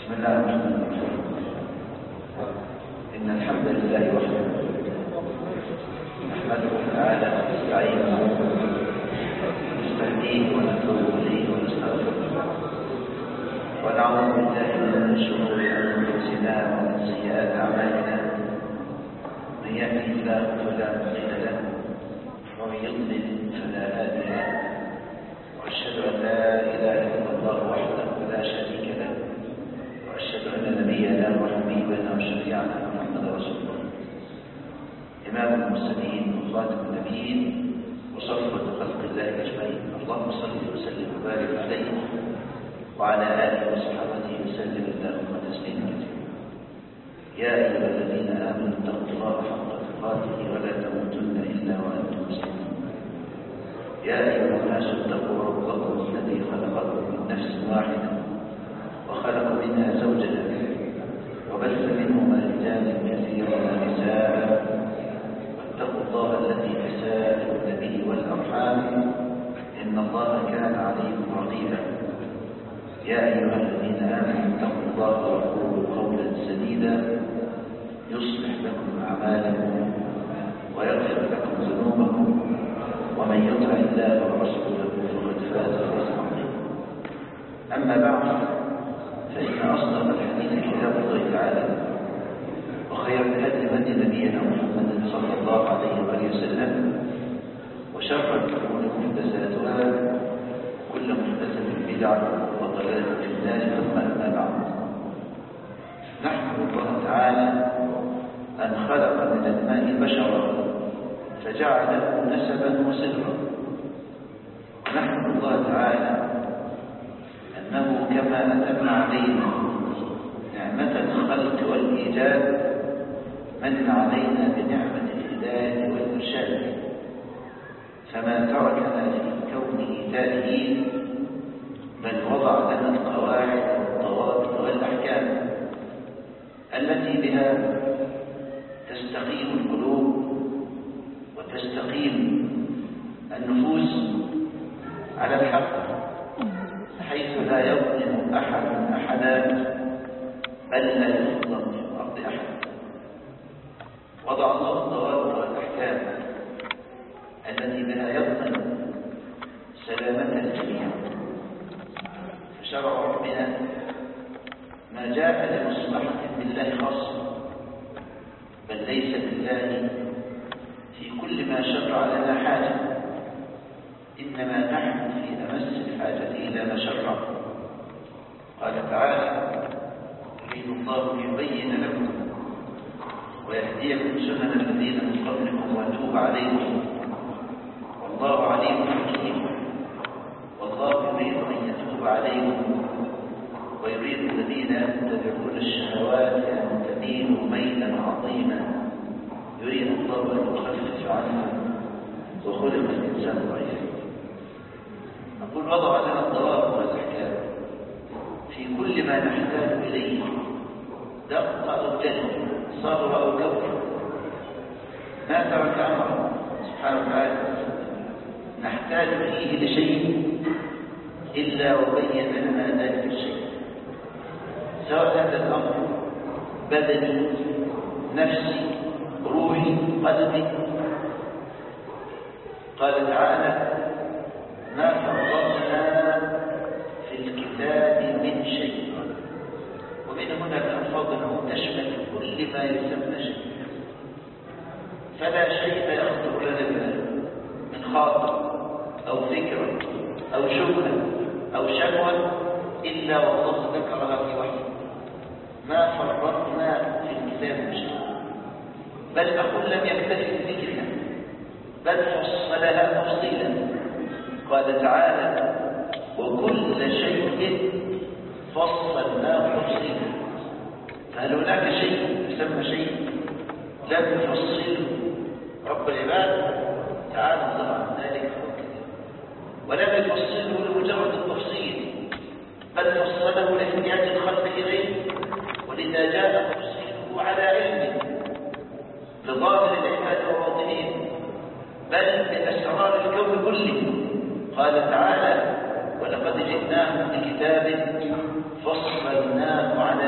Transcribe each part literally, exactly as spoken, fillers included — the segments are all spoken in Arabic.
بسم الله الرحمن الرحيم. إن الحمد لله وحده نحمده تعالى ونستعينه ونستهديه ونتوب إليه ونستغفره ونعوذ بالله من شرور أنفسنا ومن سيئات أعمالنا. من يهده الله فلا مضل له ومن يضلل فلا هادي له، وأشهد أن لا إله إلا الله وحده لا شريك له، وأشهد أن نبينا وحبيبنا وشفيعنا محمد رسول الله إمام المرسلين وخاتم النبيين وصفوة خلق الله أجمعين. اللهم صل وسلم وبارك عليه وعلى آله وصحبه وسلم اللهم تسليما كثيرا. يا أيها الذين آمنوا اتقوا الله حق تقاته ولا تموتن إلا وأنتم مسلمون. يا أيها الناس اتقوا ربكم الذي خلقكم من نفس واحدة وخلق منها زوجها وبث منهما رجالا كثيرا ونساء، واتقوا الله الذي تساءلون به والأرحام إن الله كان عليكم رقيبا. يا أيها الذين آمنوا اتقوا الله وقولوا قولا سديدا يصلح لكم أعمالكم ويغفر لكم ذنوبكم، ومن يطع الله ورسوله فقد فاز فوزا عظيما. أما بعد، فإن أصدق الحديث كتاب الله تعالى، وخير الهدي هدي نبينا محمد صلى الله عليه وآله وسلم، وشر الأمور محدثاتها، كل محدثة بدعة وضلالة في النار. ثم أما بعد، نحمد الله تعالى أن خلق من الماء بشرا فجعله نسبا وصهرا، ونحمد الله تعالى أنه كما أتم علينا نعمة الخلق والإيجاد من علينا بنعمة الهداية والإرشاد، فما تركنا في كونه تائهين، بل وضع لنا القواعد والضوابط والأحكام التي بها تستقيم القلوب وتستقيم النفوس على الحق، حيث لا يظلم أحد أحدا بل لا يظلم في الأرض أحد. وضع الله الضوابط والأحكام التي بها يضمن سلامة الجميع، فشرع ربنا ما جاء لمصلحة بالله خاصة، بل ليس بالله في كل ما شرع لنا حاجة، إنما نحن في أمس الحاجة إلى ما شرع. قال تعالى: يريد الله ليبين لكم ويهديكم سنن الذين من قبلكم ويتوب عليكم والله عليم حكيم. والله يريد أن يتوب عليكم ويريد الذين يتبعون الشهوات أن تميلوا ميلا عظيما، يريد الله أن يخفف عنكم وخلق الإنسان ضعيفا. نقول وضع لنا الضوابط والأحكام في كل ما نحتاج إليه، دق أو جل، صغر أو كبر، ما ترك أمره سبحانه وتعالى نحتاج فيه لشيء إلا وبين لنا ذلك الشيء، سواء هذا الأمر بدني، نفسي، روحي، قلبي. قال تعالى: ما فرطنا في الكتاب من شيء. ومن هنا الألفاظ تشمل كل ما يسمى شيء، فلا شيء يخطر لنا بها من خاطر أو فكرة أو شبهة أو شكوى إلا والله ذكرها في وحي. ما فرطنا في الكتاب من شيء، بل أقول لم يكتفي بذكرها بل فصلها تفصيلا. قال تعالى: وكل شيء فصلناه تفصيلا. فهل هناك شيء يسمى شيء لم يفصله رب العباد؟ تعالى الله عن ذلك وكذا، ولم يفصله لمجرد التفصيل، بل فصله لاحتياج الخلق اليه، ولذا جاء تفصيله على علمه بظاهر العباد وباطنهم، بل بأسرار الكون كله. قال تعالى: ولقد جئناهم بكتاب فصلناه على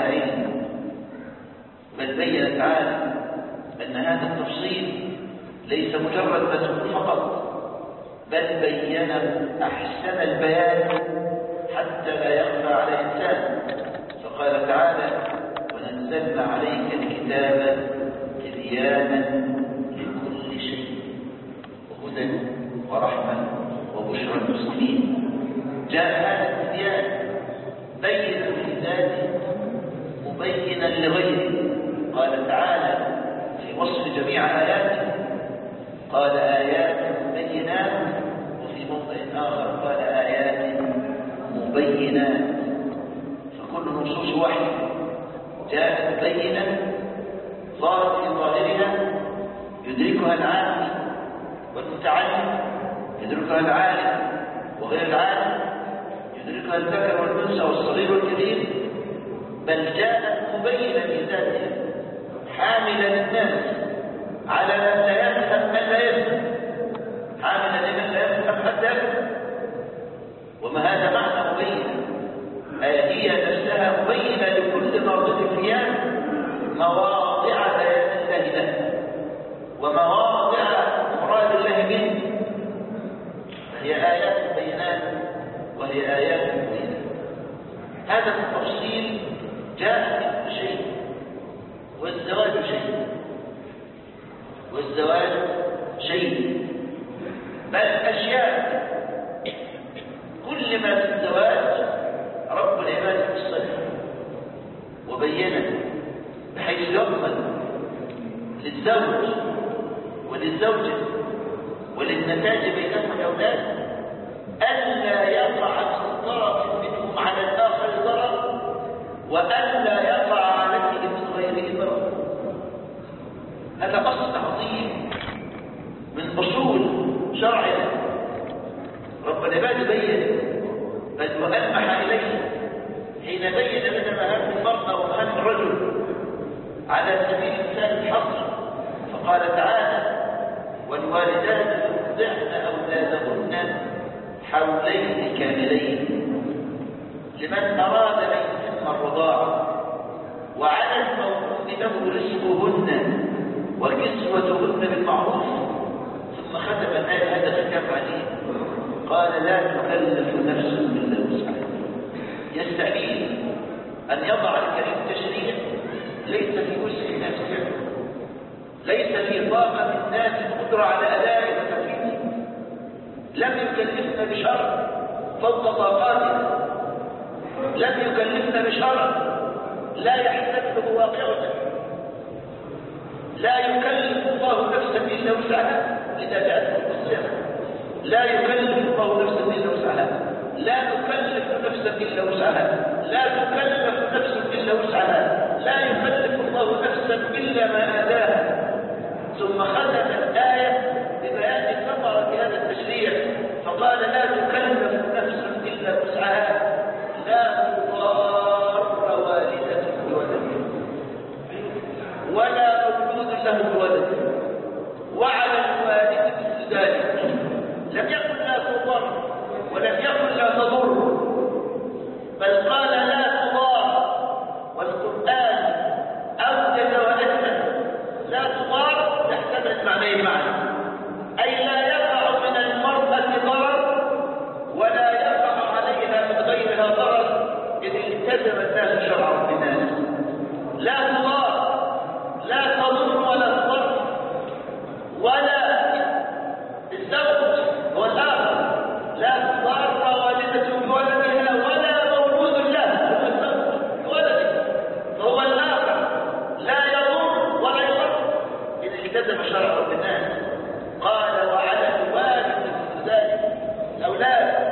بين تعالى أن هذا التفصيل ليس مجرد مذكور فقط، بل بينه أحسن البيان حتى لا يخفى على إنسان. فقال تعالى: ونزلنا عليك الكتاب تبيانا لكل شيء وهدى ورحمة وبشرى المسلمين. جاء هذا التبيان بينا لذاته مبينا لغيره. قال تعالى في وصف جميع آياته: قال آيات بينات، وفي موضع آخر قال آيات مبينات. فكل نصوص وحي جاءت بينا ظهرت في ظاهرها يدركها العاقل والمتعلم، يدركها العالم وغير العالم، يدركها الذكر والأنثى والصغير والكبير، بل جاءت مبينة لذاتها حاملة للناس على من لا يفهم من لا يفهم، حاملة لمن لا يفهم حتى يفهم. وما هذا معنى مبينة؟ هي نفسها مبينة لكل ناظر فيها مواضع بيان الله له ومواضع مراد الله منه، فهي آيات بينات وهي آيات مبينات. هذا التفصيل جاء من شيء، والزواج شيء، والزواج شيء، بل أشياء. كل ما في الزواج رب العباد فصله وبينه بحيث يضمن للزوج وللزوجة وللنتاج بينهم الأولاد ألا يقع من طرف منهم على الآخر ضرر، وألا يقع عليه من غيره ضرر. هذا أصل عظيم من أصول شرعنا. رب العباد بين بل وألمح إليه حين بين لنا مهام المرأة ومهام الرجل على سبيل مثال الحصر. فقال تعالى: والوالدات يرضعن أولادهن حولين كاملين لمن أراد أن يتم الرضاعة، وعلى المولود له رزقهن وكسوتهن بالمعروف. ثم ختم الآية هذا الكتاب عليه قال: لا تكلف نفس إلا وسعها. يستحيل أن يضع الكريم تشريع ليس في وسع الناس فعله، ليس في طاقة الناس القدرة على أداء وتنفيذه. لم يكلفنا بشرع فوق طاقاتنا، لم يكلفنا بشرع لا يحتمله واقعنا. لا يكلف الله نفسا إلا وسعها، لذا جاءت القصة: لا يكلف الله نفسا إلا وسعها، لا نكلف نفسا إلا وسعها، لا تكلف نفس إلا وسعها، لا يكلف الله نفسا إلا ما آتاها. ثم ختم الآية ببيان ثمرة هذا التشريع فقال: لا تكلف نفس إلا وسعها، لا تضار والدة بولدها ولا مولود له بولد، وعلى الوالد مثل ذلك. لم يقل لا تضر ولم يقل لا تضر، بل قال لا تضار. والقرآن أوجد ونزل لا تضار تحتمل معنيه معا، أي لا يقع من المرأة ضرر ولا يقع عليها من غيرها ضرر إذ التزم الناس شرع الناس. لا تضار، لا تضر ولا تضر، ولا الزوج هو الآخر لا تضار والدة بولدها ولا مولود له بولده، فهو الآخر لا يضر ولا يضر إذا التزم شرع الناس. قال: وعلى الوالد مثل ذلك الأولاد.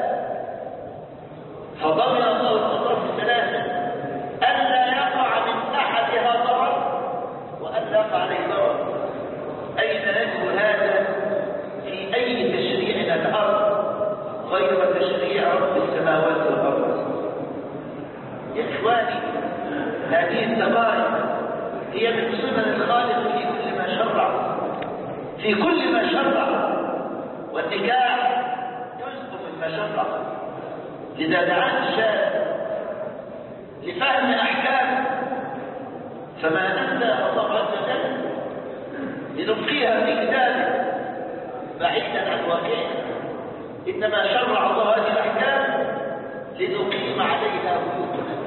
فضمن الله الأطراف الثلاثة ألا يقع من أحدها ضرر وألا يقع عليه ضرر. أين نجد هذا في أي تشريع الأرض غير تشريع رب السماوات والأرض؟ يا إخواني، هذه الدقائق هي من سنن الخالق في كل ما شرع، في كل ما شرع، والنكاح جزء مما شرع. لذا دعانا الشارع لفهم أحكام فما أنزل الله عز وجل لنبقيها في كتابه بعيدا عن واقعها، إنما شرع الله هذه الأحكام لنقيم عليها بيوتنا،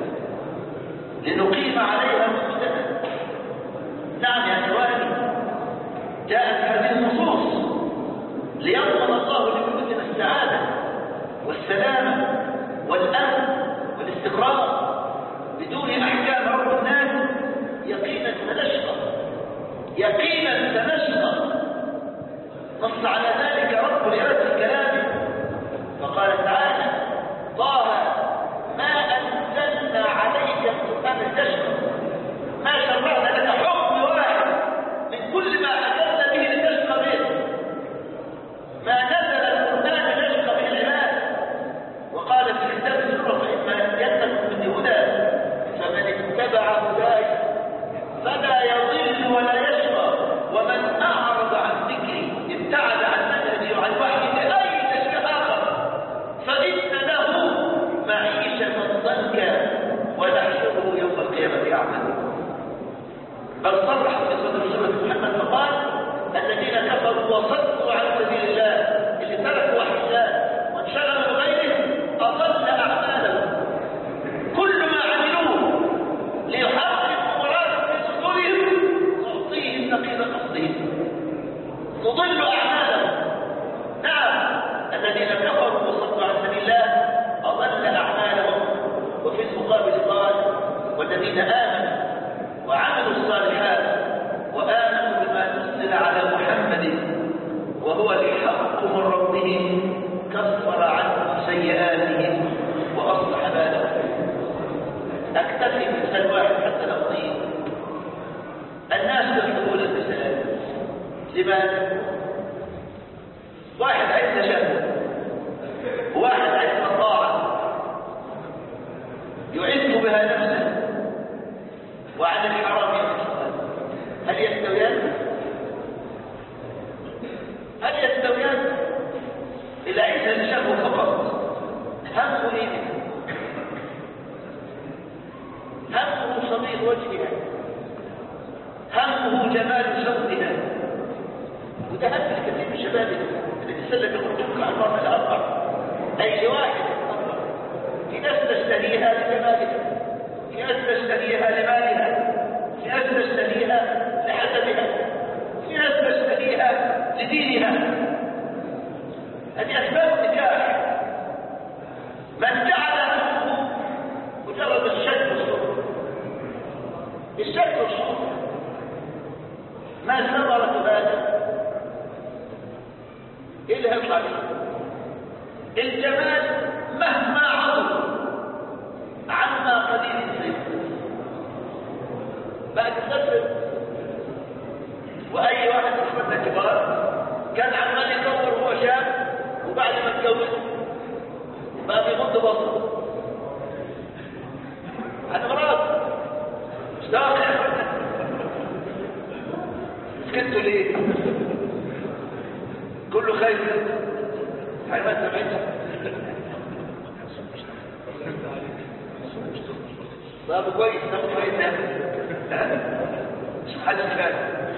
لنقيم عليها بيوتنا. نعم يا إخواني، جاءت هذه النصوص ليضمن الله لبيوتنا السعادة والسلامة والأمن والاستقرار. بدون أحكام رب الناس يقينا سنشقى، يقينا سنشقى. نص على ذلك رب العزة في كلامه فقال تعالى: طه ما أنزلنا عليك القرآن لتشقى، ما شرعنا لك حكم واحد من كل ما حكمنا به لتشقى به، ما نزل القرآن ليشقى به العباد. وقال في كتاب السورة: فإما يأتيكم مني هدى فمن اتبع هداي فلا يضل ولا يشقى، ومن أعرض عن ذكري ابتعد عن منهجي وعن وحيي بأي شيء آخر فإن له معيشة ضنكا ونحشره يوم القيامة أعمى. بل صرح في صدر سورة محمد فقال: الذين كفروا وصدوا عن سبيل الله، اللي تركوا وحي الله وانشغلوا بغيره، أضل أعمالهم. كل ما عملوه ليحققوا مراد في صدورهم نعطيهم نقيض قصدهم، نضل أعمالهم. نعم، الذين كفروا وصدوا عن سبيل الله أضل أعمالهم. وفي المقابل قال: والذين آمنوا وعملوا الصالحات وآمنوا بما نزل على محمد وهو الحق من ربهم كفر عنهم سيئاتهم وأصلح بالهم. أكتفي بمثال واحد حتى لا أطيل. الناس يطلبون المثال. لماذا؟ واحد عايز تشهد، واحد عايز طاعة يعز بها نفسه وعن الحرام يمسكها. هل يستويان؟ هل يستويان؟ إلا عيسى الشهوة فقط همه إيه؟ همه صبيغ وجهها، همه جمال صوتها. وده هم الكثير من شبابنا اللي بيسلك الخطوط على المرأة الأربع، أي لواحد أربع. في ناس تشتريها لجمالها، في ناس تشتريها لمالها، في ناس تشتريها لحسبها، في ناس تشتريها لدينها. هذه أسباب النكاح. من جعل همه مجرد الشك والصور، الشك والصور، ما ثمرة هذا؟ ايه اللي هيطلع منه؟ الجمال مهما عظم عما قليل الزيت. بعد فترة واي واحد اخواتنا كبار كان عمال يكبر وهو شاب، وبعد ما اتجوز بقى بيغض بصره عن مراته. مش داخل سكتوا ليه؟ كله خايف حيوان سمعتها. طب كويس، ناخد فايدة مش حد خايف.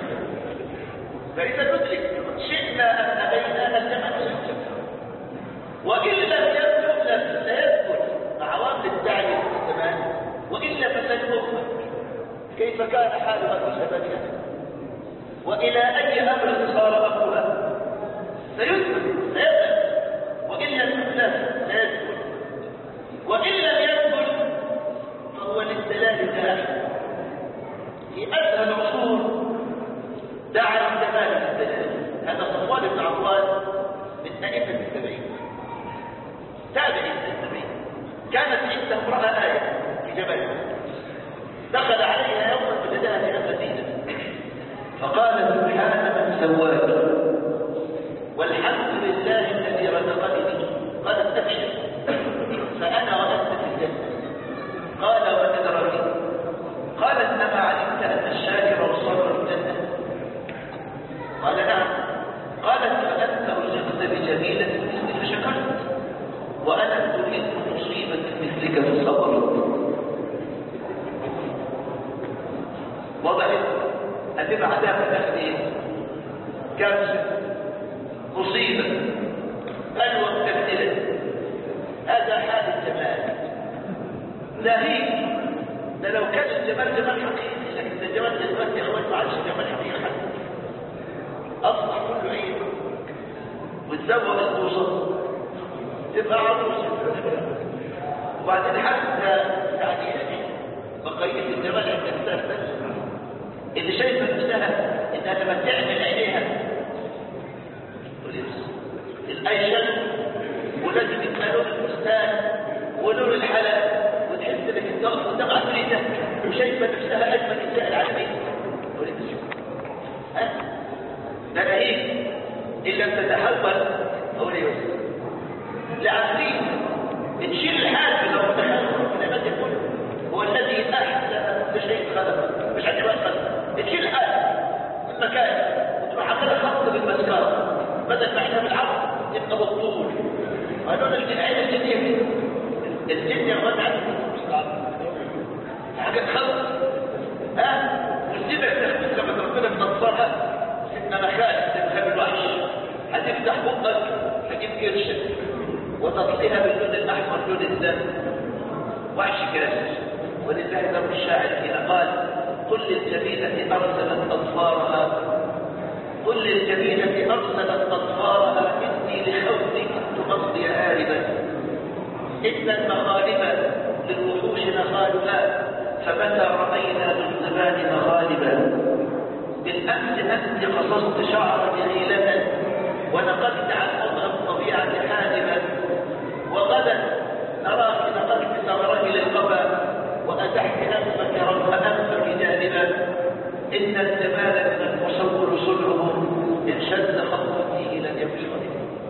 فإذا ندرك شئنا أم أبينا الزمن سيكتب، وإن لم يكتب سيدخل مع عوامل الداعي في الزمان، وإلا فسيكتب. كيف كان حالها في شبابها؟ وإلى أي أمر صار أمرها؟ سيدخل سيدخل، وإن لم يكتب سيدخل، وإن لم يدخل فهو للدلال داعي. في أسهل العصور دعا الجمال في الدلال. هذا صفوان بن عطوان من أئمة التابعين، تابعي التابعين. كانت عنده امرأة آية في جبل، دخل عليها يوما فجدها في المدينة فقال: سبحان من سواك والحمد لله الذي رزقني. قالت: أبشر فأنا وأنت في الجنة. قال: ومن أدراك؟ قالت: أما علمت أن الشاكر والصابر في الجنة؟ قال: نعم. قالت: فأنت رزقت بجميلة مثلك فشكرت، وأنا أريد مصيبة مثلك فصبرت. تبقى عذاب في الاخر ايه؟ كارثه، مصيبه، بلوى متبدله. هذا حال الجمال. ناهيك ده لو كان الجمال جمال حقيقي، لكن الجمال دلوقتي يا اخوان ما عادش جمال حقيقي حتى، اصبح كله عيب. وتزوج القوصه تبقى عروسه، وبعدين حتى يعني بقيه الجمال عند الناس اللي شايفه نفسها انها لما تعمل عينيها ولبس الايشن ولازم يبقى لون الفستان ولون الحلق، وتحس انك انت قدام عفريته وشايفه نفسها اجمل نساء العالمين ولبس. ها ده ناهيك ان لم تتحول اقول ايه لعفريت تشيل الحاجب. لو تخيل لما تكون هو الذي احسن بشيء خلقه مش عندي بقى خلقه تشيل حاجب المكان وتروح عاملها خط بالمسكره بدل ما احنا بالعرض يبقى بالطول. قالوا لنا العين الجديه الجديه وضعت حاجه خلق. ها والزبع تخبز لما ربنا بنصرها سيدنا مخالف تبقى الوحش هتفتح بقك تجيب كرشه وتطليها باللون الاحمر لون الدم وحش كاسر. ولله ذو الشاعر حين قال قل للجميله ارسلت اطفارها قل للجميله ارسلت اطفارها اني لخوفي كنت مصدي هاربا ان المغالب للوحوش مخالبا فمتى راينا للزمان مغالبا. بالامس انت قصصت شعرك غيلة ونقلت عن مضغ الطبيعه حالبا وغدا نراك نقلت ثغرك للقبا واتحت انفك رغم انفك جانبا. ان الجمال من المصور صنعه ان شد خط فيه لن يبشر.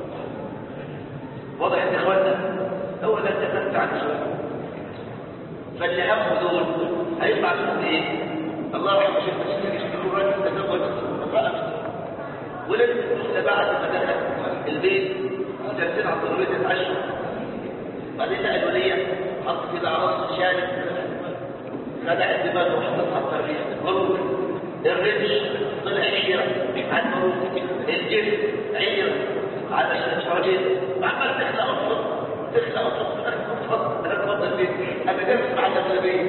واضح يا اخوانا؟ هو ده التفت عن سؤال. فاللي همه دول هيطلع منهم ايه؟ الله يرحمه شيخ مسلم يشتكوا راجل تزوج امراه ولد لسه بعد ما دخل البيت وجالسين على الترابيزه يتعشوا، بعدين لقى الوليه حط كده على راس شارب خدع الدماغ وحطتها على الترابيزه. مروك الرجل طلع عيره عن مروك الجسم عيره على الشراجيل وعمال تخلق الصوت تخلق الصوت في اخر الصوت انا اتفضل البيت انا جالس مع الاغلبيه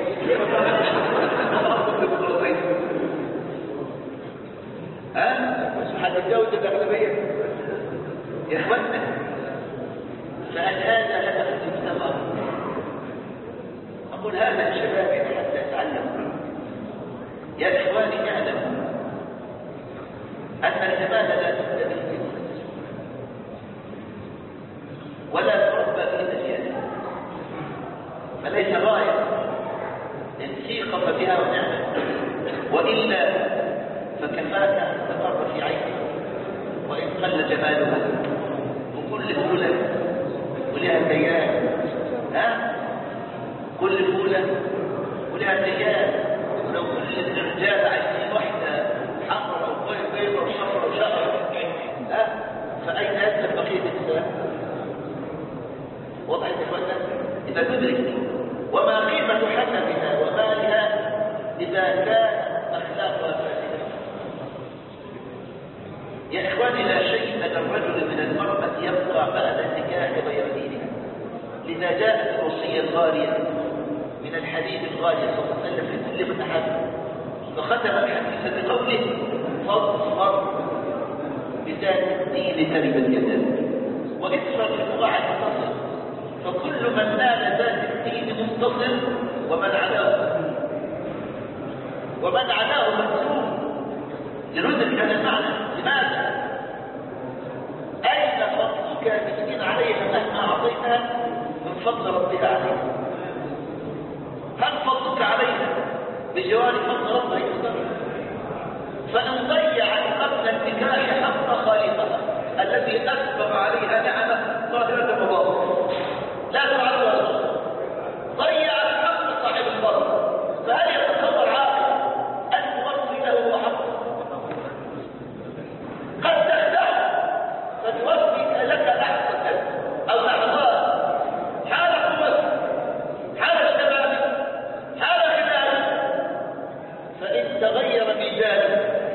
ها هتتجوز الاغلبيه يا اخوانا. فهل هذا هدف المجتمع؟ اقول هذا الشباب حتى يتعلم. يا اخواني اعلموا ان الجمال لا تبدا به ولا تربى في اجيال، فليس غايه ان سيقف بها ونعمه، والا فكفاك ان تقر في عينك وان قل جمالها. وكل فوله ولها تيار، ها كل فوله ولها تيار. ولو كل الرجال عايزين واحده حمراء وبيضاء وصفراء وشقراء ها فاين يذهب بقيه النساء؟ وضع اخواننا اذا ندرك وما قيمه حسبها ومالها اذا كان اخلاقها فاسده. يا اخواني لا شيء للرجل من المراه يبقى بعد النكاح غير دينها. لذا جاءت الوصيه الغاليه من الحديث الغالي صلى الله عليه وسلم لكل من احد، فختم الحديث بقوله فاظفر بذات الدين تربت يداك واكثر الوعي تصل. فكل من نال ذات الدين منتصر ومن عداه ومن عداه مكسور. لندرك هذا المعنى. لماذا؟ اين فضلك يا مسكين عليها مهما اعطيتها من فضل ربها عليها؟ هل فضلك عليها بجوار فضل ربها يقدر؟ فان ضيعت قبل النكاح حق خالقها الذي اسبغ عليها نعمه ظاهره وباطنه لا تعرفها الرسل، ضيعت حق صاحب الفضل. فهل يتصور عاقل ان توفي له حقه؟ قد تخدعه فتوفي لك لحظه او لحظات حال قوتك حال شبابك حال غناك، فان تغير ميزانك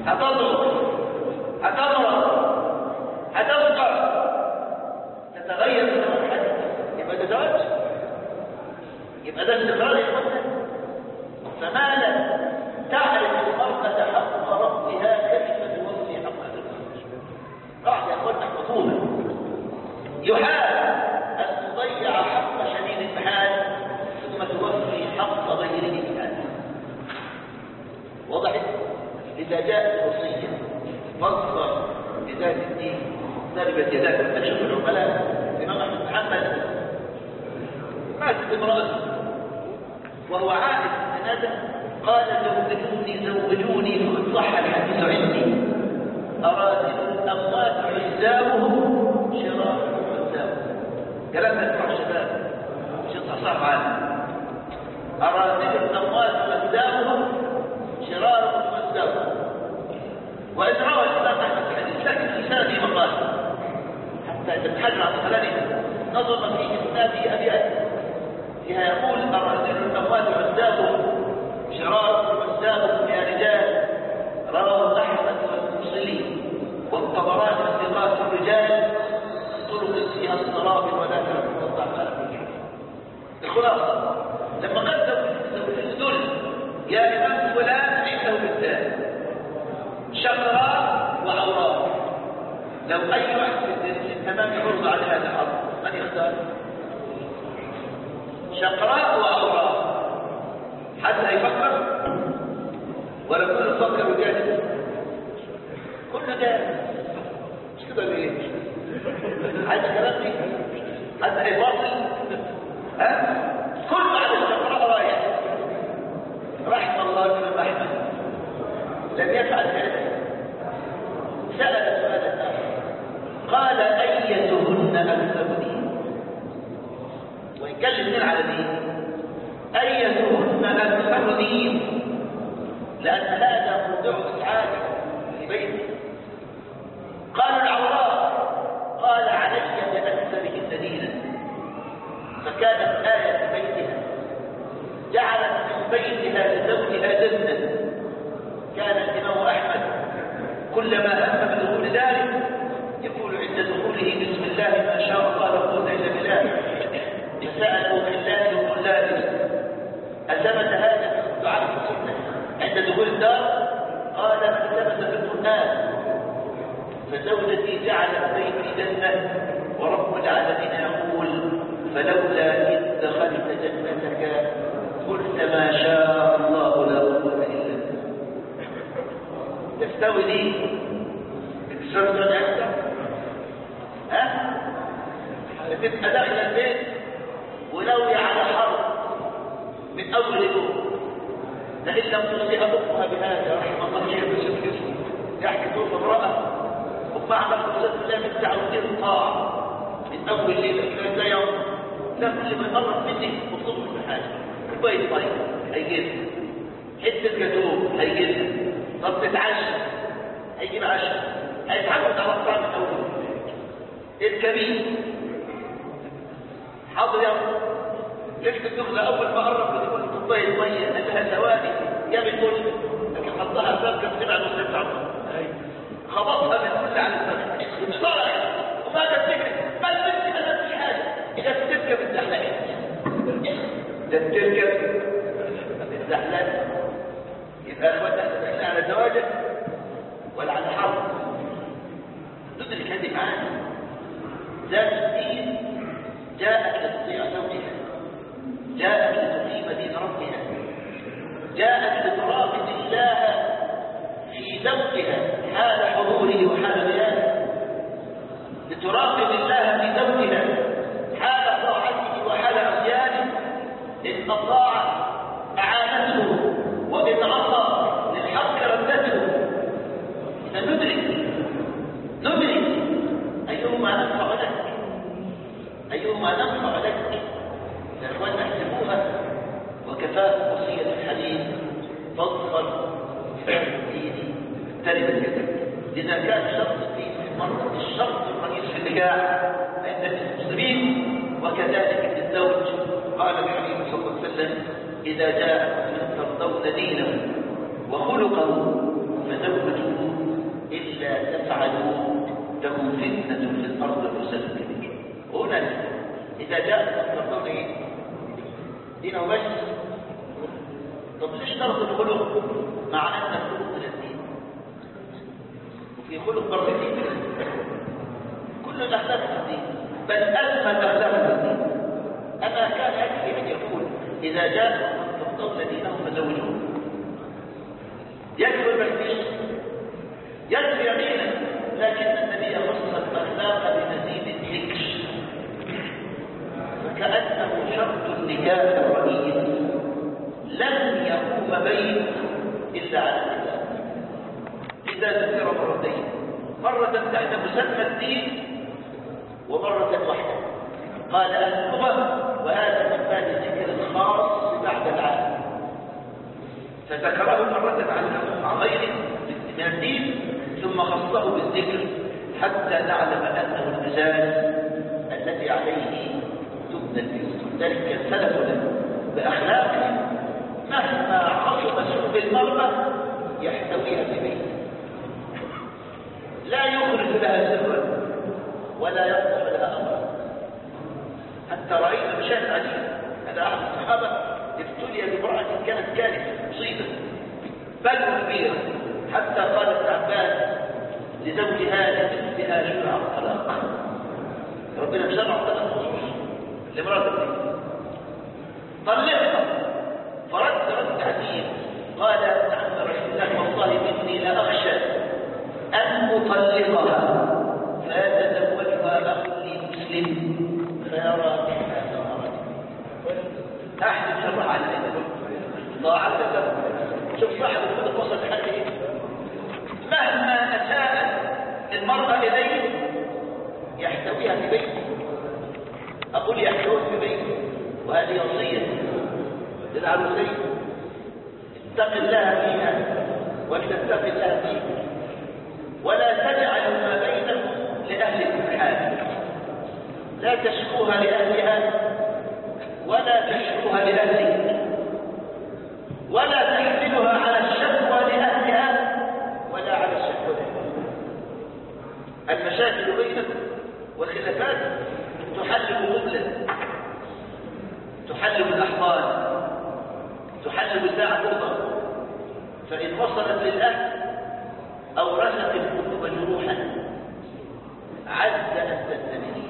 هتضرب، هتمرض، هتفقر، تتغير في حياتك، يبقى ده زواج، يبقى ده استقرار يا اخوانا. فما لم تعرف المرأة حق ربها كيف توفي حق الزوج؟ قاعدة يا اخوانا احفظوها. يحال ان تضيع حق شديد المحال ثم توفي حق غيره المحال. وضحت؟ إذا جاءت وصية فاظفر بذات الدين تربت يداك. أشوف العملاء الإمام أحمد محمد ماتت امرأته وهو عائد الجنازة، قال زوجوني زوجوني فقد صح الحديث عندي، أراتب الأموات عزاؤهم شرار عزاؤهم. كلام يسمع الشباب مش صح معنا. أراتب الأموات عزاؤهم شرار عزاؤهم. وإن روى الإمام أحمد الحديث لكن في سنده مقال حتى تتحجر عن خلاله نظم في إسناده أبيات فيها يقول: أراتب الأموات عزاؤهم شرار عزاؤهم يا رجال، رواه أحمد والمرسلي والطبراني ثقات الرجال، طرق فيها الصراب ولا تعرف الضعفاء. الخلاصة لما قدم الدل يا إمام فلان عنده بالذات شقراء وعوراء، لو أي واحد في التمام يعرض على هذا الأمر من يختار؟ شقراء وعوراء حتى يفكر، ولا كل يفكر وجاهز كل جاهز مش كده ليه؟ عايز كلام دي حتى هيفاصل ها؟ كل على الشقراء رايح. رحم الله ابن أحمد لم يفعل هذا، سأل سؤالا آخر قال: أيتهن أكثر دين؟ وإن كان الاثنين على دين، أيتهن أكثر دين؟ لأن هذا موضوع إسعاده في بيته. قالوا العوراء، قال: علي بأكثرهن دينا. فكانت آية في بيتها جعلت من بيتها لزوجها جنة. كان الإمام أحمد كلما هم بدخول ذلك يقول عند دخوله: بسم الله ما شاء الله لا قوة إلا بالله. فسألوا بالله يقول: لا أثبت هذا في الدعاء في السنة عند دخول الدار؟ قال: من ثبت في القرآن. فزوجتي جعلت بيتي جنة، ورب العالمين يقول: فلولا إذ دخلت جنتك قلت ما شاء الله لا قوة إلا بالله. تستوي دي بتسوي أكثر؟ ها؟ بتبقى داخل البيت وناوية على حرب من أول يوم، لئن لم تصلي أبقها بهذا رحم الله شيخ بسيط اسمه يحكي دور امرأة وبعد فرصة الله من تعودين الطاعة من أول ليلة إلى لا يوم، لا كل ما مرت مني وصلت بحاجة كوباية مي هيجيبها، حتة جاتوه هيجيبها، طب تتعشى هيجيب عشاء، هيتعود على الطعام من أول الكبير حاضر يا ليش الدخلة أول ما قرب بتقول كوباية مية قال لها ثواني جابت وجهه، لكن حطها الباب كان سمع المسلم عنه خبطها من كل على الفخذ بسرعة وما كانت تجري ما البنت ما نفسش حاجة جت تركب الزحلقة جت تركب الزحلقة. يبقى أخواتنا احنا على زواجه ولا على حرب؟ تدرك هذه معاني. ذات الدين جاءت لتطيع زوجها، جاءت لتقيم دين ربها، جاءت لتراقب الله في زوجها حال حضوره وحال غيابه، لتراقب الله في زوجها حال طاعته وحال عصيانه. إن أطاع أعانته وإن عصى للحق ردته. فندرك ندرك أيهما أنفع لك، أيهما ننفع لك. يا إخوان احسبوها وكفاء وصية الحديث فاظفر بذات الدين تربت يدك. إذا كان شرط الدين في المرأة الشرط الرئيس في النكاح عند المسلمين وكذلك في الزوج. قال الحبيب صلى الله عليه وسلم: إذا جاء من ترضون دينه وخلقه فزوجوه فعلوه تكون فتنة في الأرض وفساد كبير. وهنا إذا جاء تقول إيه؟ دينه بس. طب ليش ترك الخلق مع أن الخلق من الدين؟ وفي خلق بر الدين كل الأخلاق في الدين، بل أزمة الأخلاق في الدين. أما كان يكفي أن يقول إذا جاء من ترضون دينه فزوجوه، يكفي المكفيش، يكفي يقينا. لكن النبي خص الأخلاق بمزيد الذكر، فكأنه شرط النكاح الرئيس لن يقوم بين إلا على الإسلام. إذا ذكر مرتين، مرة تحت مسمى الدين ومرة واحدة. قال اللغة وهذا من باب الذكر الخاص بعد العالم، فذكره مرة على غيره من الدين ثم خصه بالذكر حتى نعلم أنه المجال الذي عليه تبنى البيوت. ذلك سلفنا بأخلاقهم مهما عظم سوء المرأة يحتويها في بيته، لا يخرج لها سرا ولا يفتح لها أمرا. حتى رأينا مشاهد عجيب، هذا أحد الصحابة ابتلي بامرأة كانت كارثة مصيبة بلوى كبيرة، حتى قال ابن عباس لزوجها لمثلها شرع الطلاق. ربنا بشرع الطلاق خصوص لامرأة طلقها، فرد رد عجيب قال عن رسول الله والله إني لأخشى أن أطلقها فيتزوجها أخ لي مسلم فيرى بها ثمرة أحد شرع على ضاعت له. شوف صاحب الخلق وصل لحد إيه؟ مهما أساءت المرأة إليه يحتويها في بيته. أقول يحتويها في بيته، وهذه وصية للعروسين: اتق الله فيها ولتتق الله فيك، ولا تجعل ما بينكم لأهل الامتحان، لا تشكوها لأهلها ولا تشكوها لأهلك، ولا تحملها على الشكوى لأهلها ولا على الشكوى لأهلها. المشاكل بينكم والخلافات تحل بمثلة، تحل بالأحضان، تحل بالساعة فرضا. فإن وصلت للأهل أورثت القلوب جروحا عز أن تندمن،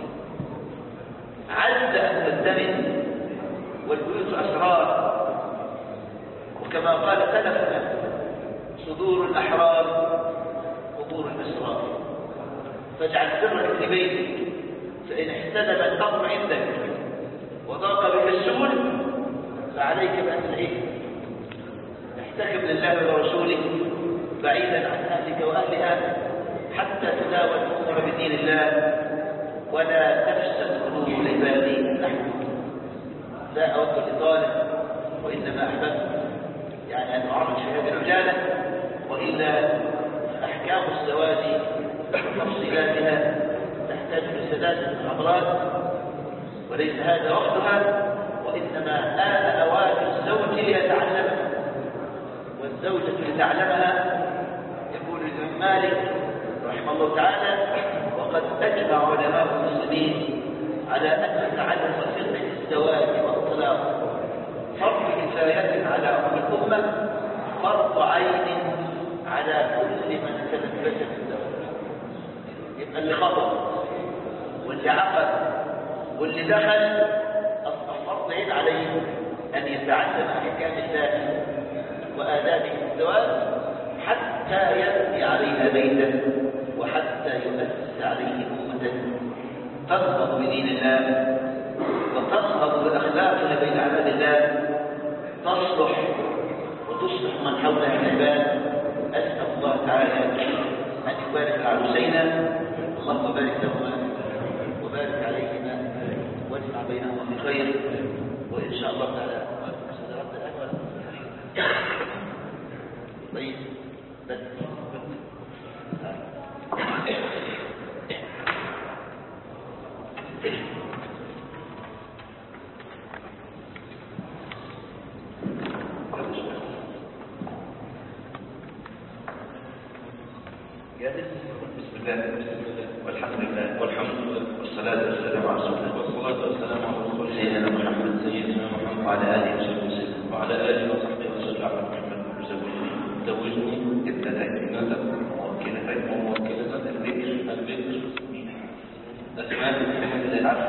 عز أن تندمن، والبيوت أسرار. وكما قال سلفنا: صدور الأحرار قبور الأسرار. فاجعل سرك في بيتك، فإن احتدم الأمر عندك وضاق بك السبل فعليك بأن العلم احتكم لله ورسوله بعيدا عن أهلك وأهلها حتى تداوى الأمور بدين الله ولا تفسد قلوب العباد. نحن لا أود الإطالة، وإنما أحببت يعني أن أعرض في هذه العجالة، وإلا أحكام الزواج وتفصيلاتها تحتاج لسلاسل المحاضرات، وليس هذا وقتها، وإنما آن أوان الزوج ليتعلمها والزوجة لتعلمها. يقول ابن مالك رحمه الله تعالى: وقد أجمع علماء المسلمين على أن تعلم فقه الزواج والطلاق فرض كفاية على أم الأمة، فرض عين على كل من تلبس بالزواج. يبقى اللي خطب واللي عقد واللي دخل أصبح فرض عين عليه أن يتعلم أحكام الله وآداب الزواج حتى يبني عليها بيتا، وحتى يؤسس عليه أمة تنهض بدين الله وتنهض بأخلاقها بين عباد الله، تصلح وتصلح من حولها من العباد. أسأل الله تعالى أن يبارك العروسين، اللهم بارك لهما وبارك عليهما واجمع بينهما في خير. وإن شاء الله تعالى طيب بس جاهز؟ الله والحمد لله والحمد لله والصلاة والسلام على رسول الله والصلاة والسلام على رسول الله سيدنا محمد سيدنا محمد وعلى آله وصحبه وسلم وعلى آله وصحبه وسلم. محمد زوجني زوجني ابنتك ابنتك موكلتك وموكلة البكر البكر أسماء محمد العبد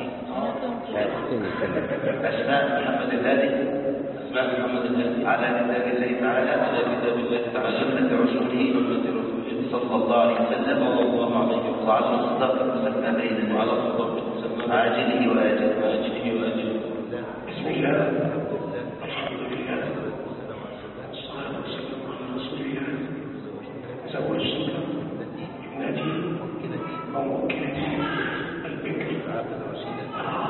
أسماء محمد الهادي أسماء محمد الهادي على كتاب الله تعالى على كتاب الله تعالى وسنة رسوله سنة رسوله صلى الله عليه وسلم صلى الله عليه وسلم وعلى الصداق المسمى بيننا وعلى الصدق المسمى عاجله وآجله وآجله وآجله. بسم الله الحمد لله والصلاة والسلام على رسول الله. زوجتك ابنتي وموكلتي البكر العاقل الرشيدة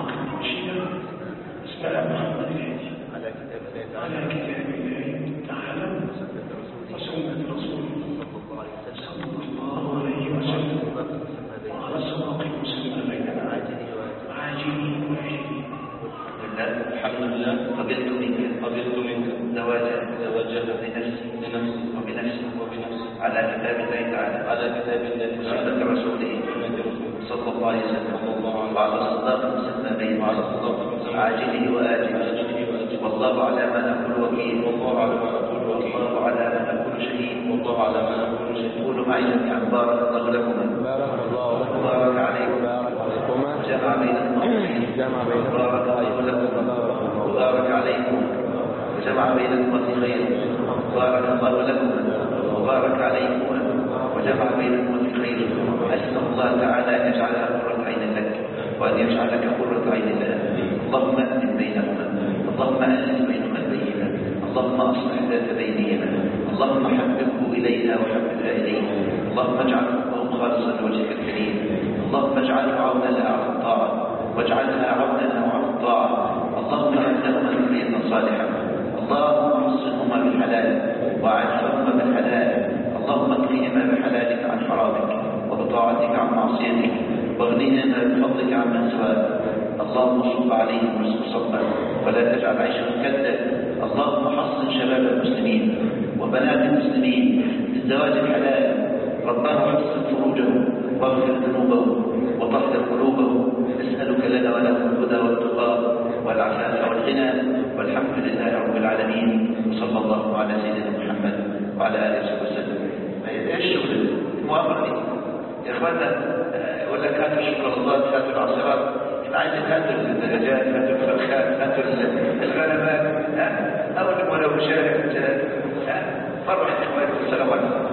اسمها محمد الهادي على كتاب الله على كتاب الله تعالى وسنة رسوله وسنة رسوله صلى الله عليه وسلم صلى الله عليه وسلم وعلى الصداق المسمى بيننا عاجله وآجله. عاجله وآجله. الحمد لله قبلت منك قبلت منك زواجا زواجها بنفسي بنفسي وبنفسي وبنفسي على كتاب الله تعالى على كتاب الله تعالى وسنة رسوله سنة رسوله صلى الله عليه وسلم صلى الله عليه وعلى الصداق المسمى بيننا وعلى الصدق المسمى عاجله وآجله. عاجله وآجله. والله على ما نقول وكيل والله على ما نقول وكيل والله على ما نقول شهيد. والله على ما نقول شهيد. قولوا معي جميعا بارك الله لكما بارك الله لكم وبارك عليكم بارك عليكما وجمع بين المؤمنين جمع بين وبارك الله لكم وبارك عليكم وجمع بينكم في خير. بارك الله لكم وبارك عليكم وجمع بينكم في خير. أسأل الله تعالى أن يجعلها قرة عين لك وأن يجعلك قرة عين لنا. اللهم أهدم بينهما اللهم ألف بينهما البينة. اللهم أصلح ذات بينهما. اللهم حببه إلينا وحببها إلينا. اللهم اجعل حبهم خالصا لوجهك الكريم. اللهم اجعله عونا لها على الطاعة واجعلها عونا له على الطاعة. اللهم اجعلهما ذرية صالحة. اللهم احصنهما بالحلال واعفهما بالحلال. اللهم اكفهما بحلالك عن حرامك وبطاعتك عن معصيتك واغنهما بفضلك عمن سواك. اللهم صب عليهم رزق صبا ولا تجعل عيشهم كدا. اللهم حصن شباب المسلمين وبنات المسلمين بالزواج الحلال. ربنا حصن فروجهم واغفر ذنوبهم وطهر قلوبهم. نسألك لنا ولهم الهدى والتقى والعفاف والغنى والحمد لله رب العالمين. وصلى الله على سيدنا محمد وعلى اله وصحبه وسلم. ايش شغل المؤامره دي يا اخوانا؟ ولا كانوا شكر الله فاتوا العصرات عايزين هاتوا الدرجات هاتوا الفرخات هاتوا الغنمات ها او ولو شارك ها فرح اخواني. السلام عليكم.